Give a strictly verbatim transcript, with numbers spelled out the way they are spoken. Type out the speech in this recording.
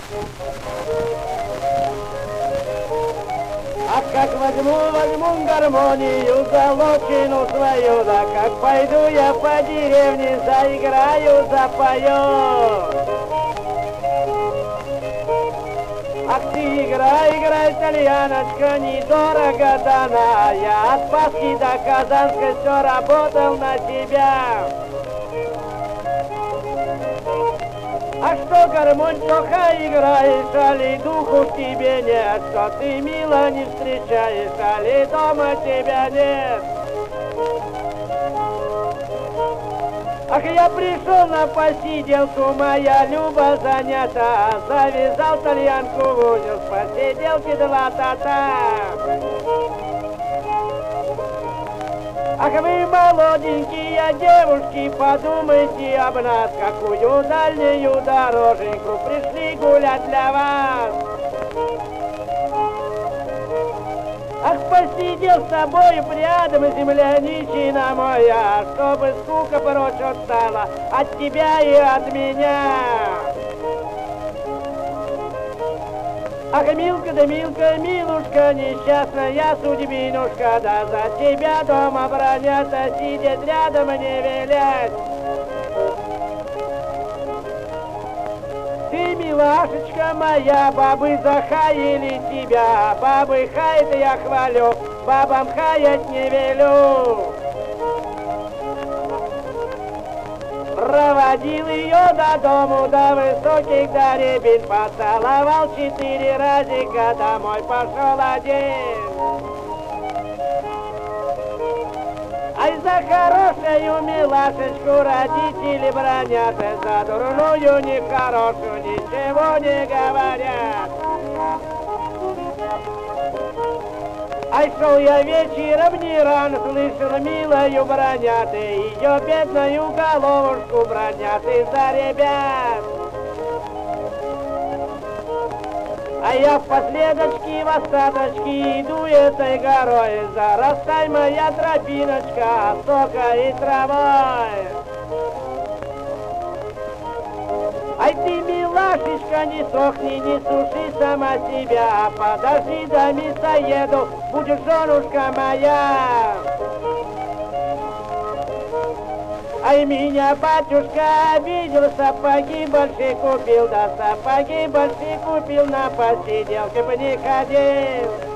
А как возьму, возьму гармонию за лучину свою, да как пойду я по деревне, заиграю, запою. Ах ты играй, играй, итальяночка, недорого дана. Я от Пасхи до Казанской все работал на тебя. А что гармонь плохо играешь, али духу в тебе нет? Что ты мило не встречаешь, али дома тебя нет? Ах, я пришел на посиделку, моя Люба занята. Завязал тальянку в узел, с посиделки два тата. Ах, вы, молоденькие девушки, подумайте об нас, какую дальнюю дороженьку пришли гулять для вас. Ах, посидел с тобой рядом, земляничина моя, чтобы скука прочь отстала от тебя и от меня. Ах, Милка, да Милка, милушка, несчастная судьбинушка, да за тебя дома бронятся, сидеть рядом не велять. Ты, милашечка моя, бабы захаяли тебя, бабы хаят я хвалю, бабам хаять не велю. Проводил ее до дому, до высоких деревень, поцеловал четыре разика, домой пошел один. Ай, за хорошую милашечку родители бронят, за дурную нехорошую ничего не говорят. Ай, шел я вечером не рано, слышал, милою бронят, ее бедную головушку бронят из-за ребят. А я в последочке, в остаточке иду этой горой, зарастай моя тропиночка сока и травой. Ай, ты, милашечка, не сохни, не суши сама себя, подожди до мясоеду, будешь женушка моя. Ай, меня батюшка обидел, сапоги большие купил, да сапоги большие купил, на посиделке бы не ходил.